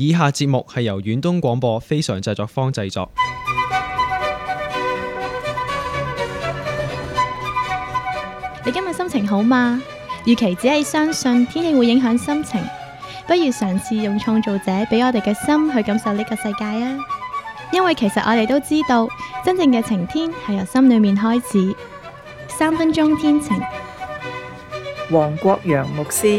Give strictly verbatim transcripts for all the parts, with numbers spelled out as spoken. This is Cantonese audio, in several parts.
以下節目係由遠東廣播非常製作坊製作。 你今日心情好嗎？與其只係相信天氣會影響心情，不如嘗試用創造者俾我哋嘅心去感受呢個世界啊！因為其實我哋都知道，真正嘅晴天係由心裏面開始。三分鐘天晴， 黃國陽牧師。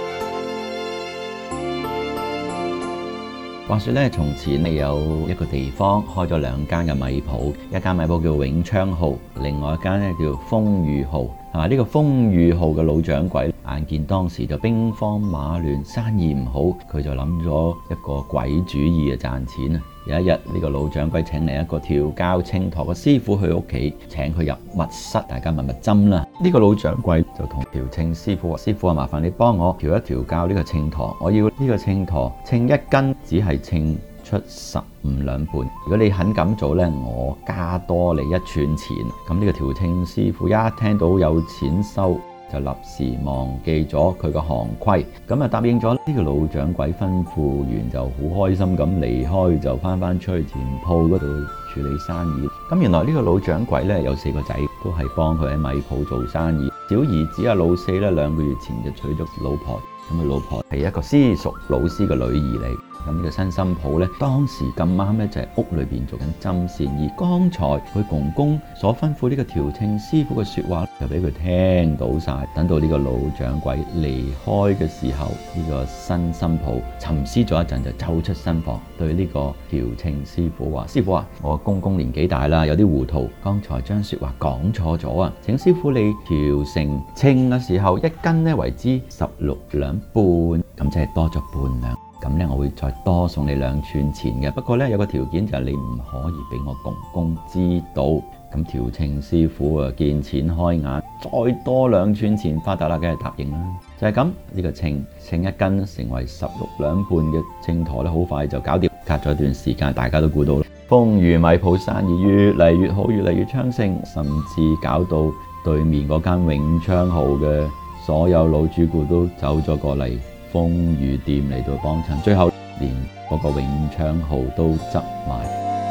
話說咧，從前咧有一個地方開咗兩間嘅米鋪，一間米鋪叫永昌號，另外一間咧叫豐裕號。啊，呢個豐裕號嘅老掌櫃眼見當時就兵荒馬亂，生意唔好，佢就諗咗一個鬼主意啊，賺錢啊！有一日，呢個老掌櫃請嚟一個調教秤砣嘅師傅去屋企，請佢入密室，大家密密針啦。呢個老掌櫃就同調秤師傅話：師傅啊，麻煩你幫我調一調教呢個秤砣，我要呢個秤砣稱一斤只係稱出十五兩半，如果你肯咁做呢，我加多你一寸錢。咁呢個調秤師傅一聽到有錢收，就立時忘記咗佢個行規，咁啊答應咗。呢個老掌櫃吩咐完就好開心咁離開，就翻翻出去店鋪嗰度處理生意。咁原來呢個老掌櫃呢，有四個仔，都係幫佢喺米鋪做生意。小兒子啊老四呢，兩個月前就娶咗老婆，咁佢老婆係一個私塾老師嘅女兒嚟。咁呢個新心抱呢，當時咁啱呢，就係屋裏邊做緊針線，而剛才佢公公所吩咐呢個調秤師傅嘅說話就俾佢聽到晒。等到呢個老掌櫃離開嘅時候，呢個新心抱沉思咗一陣就走出新房，對呢個調秤師傅話：師傅啊，我公公年紀大啦，有啲糊塗，剛才將說話講錯咗啊，請師傅你調成稱嘅時候一斤呢為之十六兩半，咁即係多咗半兩。咁咧，我會再多送你兩寸錢嘅。不過咧，有個條件就係你唔可以俾我公公知道。咁調秤師傅啊，見錢開眼，再多兩寸錢發達啦，梗係答應啦。就係咁，呢個秤稱一斤成為十六兩半嘅秤砣咧，好快就搞掂。隔咗一段時間，大家都估到啦，豐裕米鋪生意越嚟越好，越嚟越昌盛，甚至搞到對面嗰間永昌號嘅所有老主顧都走咗過嚟豐裕店嚟到幫襯，最後連嗰個永昌號都執埋。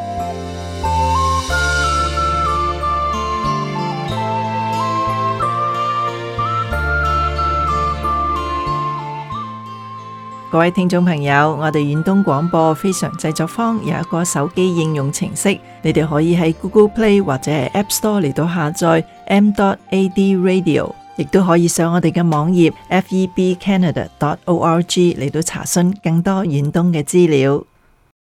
各位聽眾朋友，我哋遠東廣播非常製作坊有一個手機應用程式，你哋可以喺 Google Play 或者係 App Store 嚟到下載 m dot a d radio， 亦都可以上我哋嘅網頁 f e b canada dot org 嚟到查詢更多遠東嘅資料。